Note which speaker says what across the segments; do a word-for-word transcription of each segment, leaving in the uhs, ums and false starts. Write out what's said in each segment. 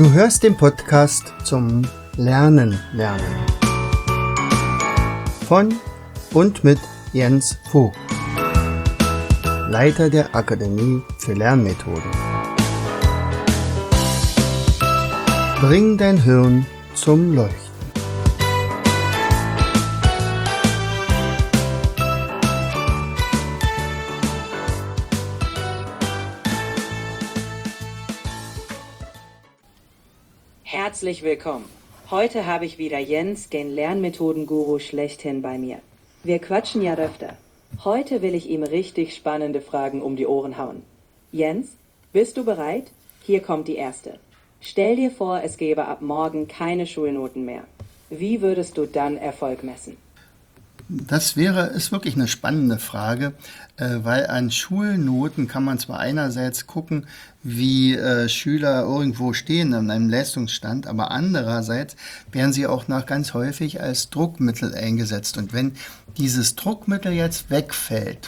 Speaker 1: Du hörst den Podcast zum Lernen lernen von und mit Jens Vogt, Leiter der Akademie für Lernmethoden. Bring dein Hirn zum Leuchten.
Speaker 2: Herzlich willkommen. Heute habe ich wieder Jens, den Lernmethoden-Guru schlechthin, bei mir. Wir quatschen ja öfter. Heute will ich ihm richtig spannende Fragen um die Ohren hauen. Jens, bist du bereit? Hier kommt die erste. Stell dir vor, es gäbe ab morgen keine Schulnoten mehr. Wie würdest du dann Erfolg messen?
Speaker 1: Das wäre, ist wirklich eine spannende Frage, äh, weil an Schulnoten kann man zwar einerseits gucken, wie äh, Schüler irgendwo stehen in einem Leistungsstand, aber andererseits werden sie auch noch ganz häufig als Druckmittel eingesetzt. Und wenn dieses Druckmittel jetzt wegfällt,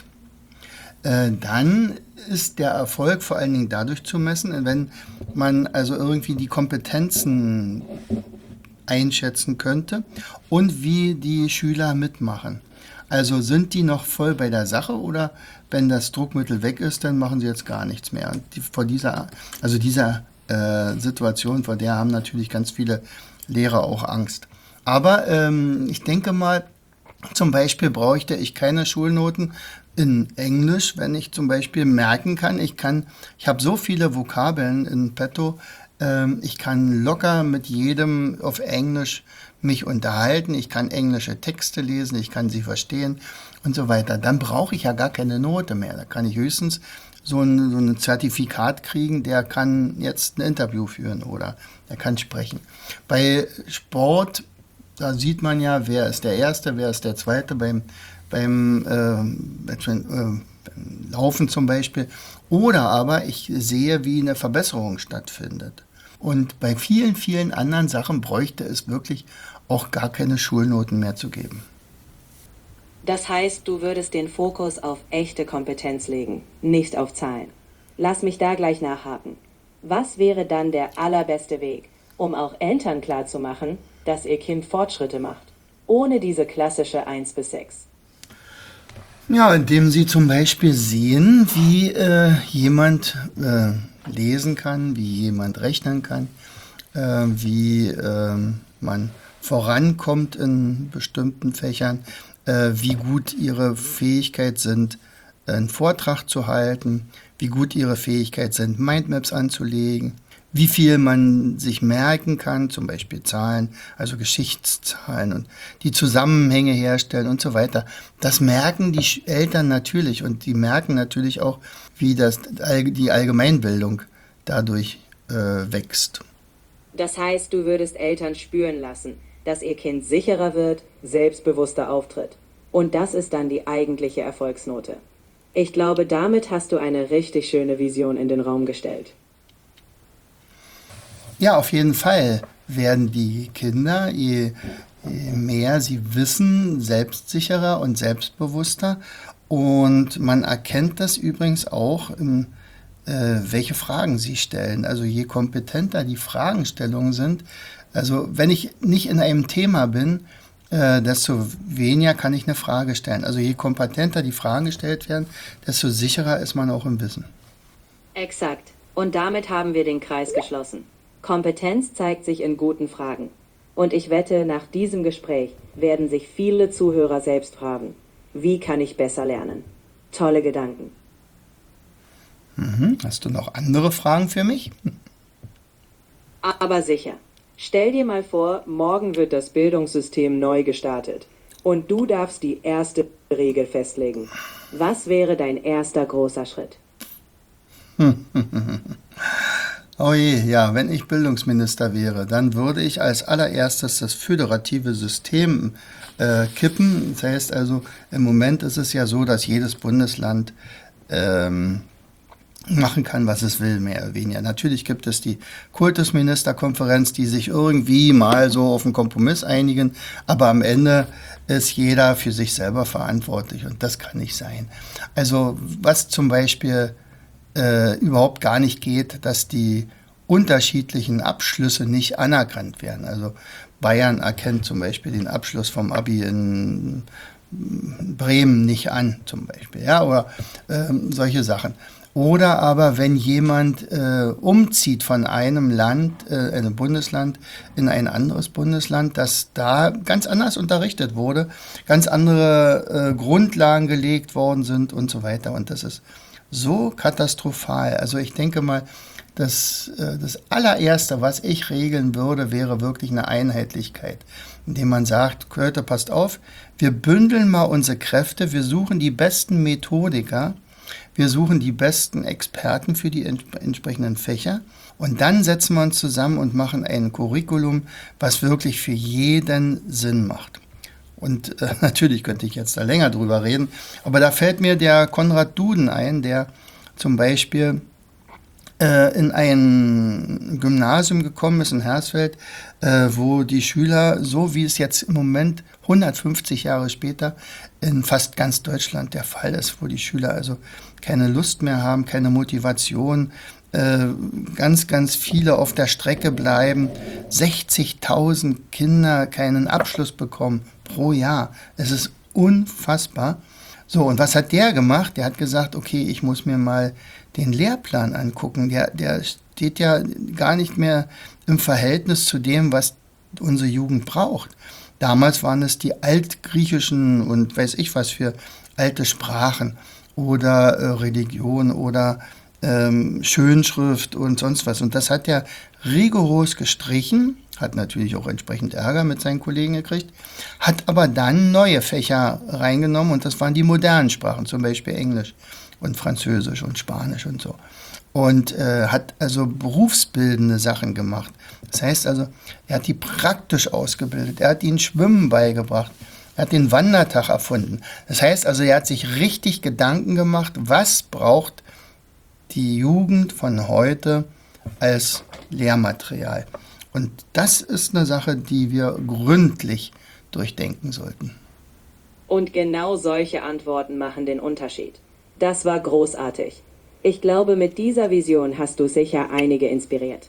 Speaker 1: äh, dann ist der Erfolg vor allen Dingen dadurch zu messen, wenn man also irgendwie die Kompetenzen einschätzen könnte und wie die Schüler mitmachen. Also sind die noch voll bei der Sache oder wenn das Druckmittel weg ist, dann machen sie jetzt gar nichts mehr. Und die, vor dieser, also dieser äh, Situation, vor der haben natürlich ganz viele Lehrer auch Angst. Aber ähm, ich denke mal, zum Beispiel bräuchte ich keine Schulnoten in Englisch, wenn ich zum Beispiel merken kann, ich kann, ich habe so viele Vokabeln in petto, ich kann locker mit jedem auf Englisch mich unterhalten, ich kann englische Texte lesen, ich kann sie verstehen und so weiter. Dann brauche ich ja gar keine Note mehr. Da kann ich höchstens so ein, so ein Zertifikat kriegen, der kann jetzt ein Interview führen oder der kann sprechen. Bei Sport, da sieht man ja, wer ist der Erste, wer ist der Zweite beim, beim, äh, beim äh, Laufen zum Beispiel. Oder aber ich sehe, wie eine Verbesserung stattfindet. Und bei vielen, vielen anderen Sachen bräuchte es wirklich auch gar keine Schulnoten mehr zu geben.
Speaker 2: Das heißt, du würdest den Fokus auf echte Kompetenz legen, nicht auf Zahlen. Lass mich da gleich nachhaken. Was wäre dann der allerbeste Weg, um auch Eltern klarzumachen, dass ihr Kind Fortschritte macht, ohne diese klassische eins bis sechs?
Speaker 1: Ja, indem sie zum Beispiel sehen, wie äh, jemand äh, lesen kann, wie jemand rechnen kann, äh, wie äh, man vorankommt in bestimmten Fächern, äh, wie gut ihre Fähigkeit sind, einen Vortrag zu halten, wie gut ihre Fähigkeit sind, Mindmaps anzulegen, wie viel man sich merken kann, zum Beispiel Zahlen, also Geschichtszahlen und die Zusammenhänge herstellen und so weiter. Das merken die Eltern natürlich und die merken natürlich auch, wie das, die Allgemeinbildung dadurch äh, wächst.
Speaker 2: Das heißt, du würdest Eltern spüren lassen, dass ihr Kind sicherer wird, selbstbewusster auftritt. Und das ist dann die eigentliche Erfolgsnote. Ich glaube, damit hast du eine richtig schöne Vision in den Raum gestellt.
Speaker 1: Ja, auf jeden Fall werden die Kinder, je, je mehr sie wissen, selbstsicherer und selbstbewusster. Und man erkennt das übrigens auch, im, äh, welche Fragen sie stellen. Also je kompetenter die Fragestellungen sind, also wenn ich nicht in einem Thema bin, äh, desto weniger kann ich eine Frage stellen. Also je kompetenter die Fragen gestellt werden, desto sicherer ist man auch im Wissen.
Speaker 2: Exakt. Und damit haben wir den Kreis geschlossen. Kompetenz zeigt sich in guten Fragen. Und ich wette, nach diesem Gespräch werden sich viele Zuhörer selbst fragen, wie kann ich besser lernen? Tolle Gedanken.
Speaker 1: Mhm. Hast du noch andere Fragen für mich?
Speaker 2: Aber sicher. Stell dir mal vor, morgen wird das Bildungssystem neu gestartet. Und du darfst die erste Regel festlegen. Was wäre dein erster großer Schritt?
Speaker 1: Oh je, ja, wenn ich Bildungsminister wäre, dann würde ich als allererstes das föderative System äh, kippen. Das heißt also, im Moment ist es ja so, dass jedes Bundesland ähm, machen kann, was es will, mehr oder weniger. Natürlich gibt es die Kultusministerkonferenz, die sich irgendwie mal so auf einen Kompromiss einigen, aber am Ende ist jeder für sich selber verantwortlich und das kann nicht sein. Also was zum Beispiel äh, überhaupt gar nicht geht, dass die unterschiedlichen Abschlüsse nicht anerkannt werden. Also Bayern erkennt zum Beispiel den Abschluss vom Abi in Bremen nicht an, zum Beispiel, ja, oder ähm, solche Sachen. Oder aber wenn jemand äh, umzieht von einem Land, äh, einem Bundesland in ein anderes Bundesland, dass da ganz anders unterrichtet wurde, ganz andere äh, Grundlagen gelegt worden sind und so weiter. Und das ist so katastrophal. Also ich denke mal, das, äh, das allererste, was ich regeln würde, wäre wirklich eine Einheitlichkeit, indem man sagt, Leute, passt auf, wir bündeln mal unsere Kräfte, wir suchen die besten Methodiker, wir suchen die besten Experten für die ents- entsprechenden Fächer und dann setzen wir uns zusammen und machen ein Curriculum, was wirklich für jeden Sinn macht. Und äh, natürlich könnte ich jetzt da länger drüber reden, aber da fällt mir der Konrad Duden ein, der zum Beispiel äh, in ein Gymnasium gekommen ist in Hersfeld, äh, wo die Schüler, so wie es jetzt im Moment hundertfünfzig Jahre später in fast ganz Deutschland der Fall ist, wo die Schüler also keine Lust mehr haben, keine Motivation, äh, ganz, ganz viele auf der Strecke bleiben, sechzigtausend Kinder keinen Abschluss bekommen pro Jahr. Es ist unfassbar. So, und was hat der gemacht? Der hat gesagt, okay, ich muss mir mal den Lehrplan angucken. Der, der steht ja gar nicht mehr im Verhältnis zu dem, was unsere Jugend braucht. Damals waren es die altgriechischen und weiß ich was für alte Sprachen oder äh, Religion oder ähm, Schönschrift und sonst was. Und das hat er rigoros gestrichen, hat natürlich auch entsprechend Ärger mit seinen Kollegen gekriegt, hat aber dann neue Fächer reingenommen und das waren die modernen Sprachen, zum Beispiel Englisch und Französisch und Spanisch und so. Und äh, hat also berufsbildende Sachen gemacht. Das heißt also, er hat die praktisch ausgebildet, er hat ihnen Schwimmen beigebracht, er hat den Wandertag erfunden. Das heißt also, er hat sich richtig Gedanken gemacht, was braucht die Jugend von heute als Lehrmaterial. Und das ist eine Sache, die wir gründlich durchdenken sollten.
Speaker 2: Und genau solche Antworten machen den Unterschied. Das war großartig. Ich glaube, mit dieser Vision hast du sicher einige inspiriert.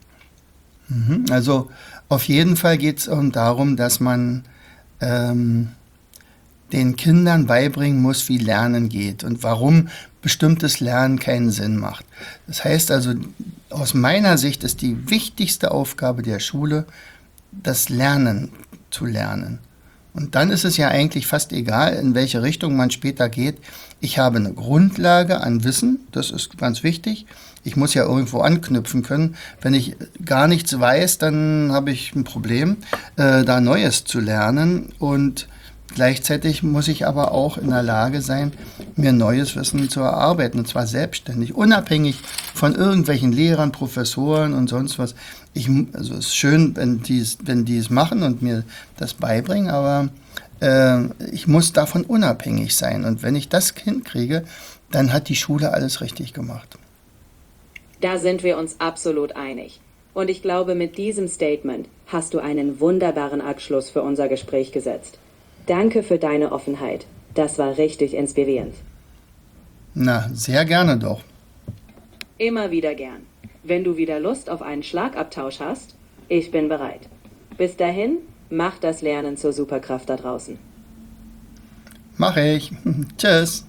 Speaker 1: Also auf jeden Fall geht es darum, dass man ähm, den Kindern beibringen muss, wie Lernen geht und warum bestimmtes Lernen keinen Sinn macht. Das heißt also, aus meiner Sicht ist die wichtigste Aufgabe der Schule, das Lernen zu lernen. Und dann ist es ja eigentlich fast egal, in welche Richtung man später geht. Ich habe eine Grundlage an Wissen, das ist ganz wichtig. Ich muss ja irgendwo anknüpfen können. Wenn ich gar nichts weiß, dann habe ich ein Problem, äh, da Neues zu lernen. Und gleichzeitig muss ich aber auch in der Lage sein, mir neues Wissen zu erarbeiten, und zwar selbstständig, unabhängig von irgendwelchen Lehrern, Professoren und sonst was. Ich, also es ist schön, wenn die es wenn die es machen und mir das beibringen, aber äh, ich muss davon unabhängig sein. Und wenn ich das hinkriege, dann hat die Schule alles richtig gemacht.
Speaker 2: Da sind wir uns absolut einig. Und ich glaube, mit diesem Statement hast du einen wunderbaren Abschluss für unser Gespräch gesetzt. Danke für deine Offenheit. Das war richtig inspirierend.
Speaker 1: Na, sehr gerne doch.
Speaker 2: Immer wieder gern. Wenn du wieder Lust auf einen Schlagabtausch hast, ich bin bereit. Bis dahin, mach das Lernen zur Superkraft da draußen.
Speaker 1: Mach ich. Tschüss.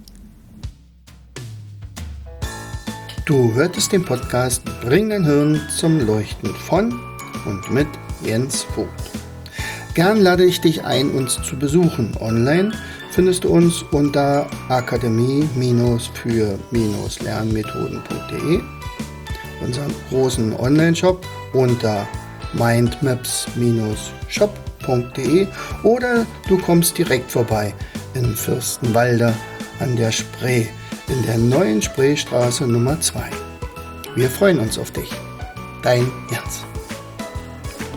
Speaker 1: Du hörtest den Podcast Bring dein Hirn zum Leuchten von und mit Jens Vogt. Gern lade ich dich ein, uns zu besuchen. Online findest du uns unter akademie für lernmethoden punkt de, unseren großen Online-Shop unter mindmaps shop punkt de oder du kommst direkt vorbei in Fürstenwalde an der Spree, in der neuen Spreestraße Nummer zwei. Wir freuen uns auf dich. Dein Jens.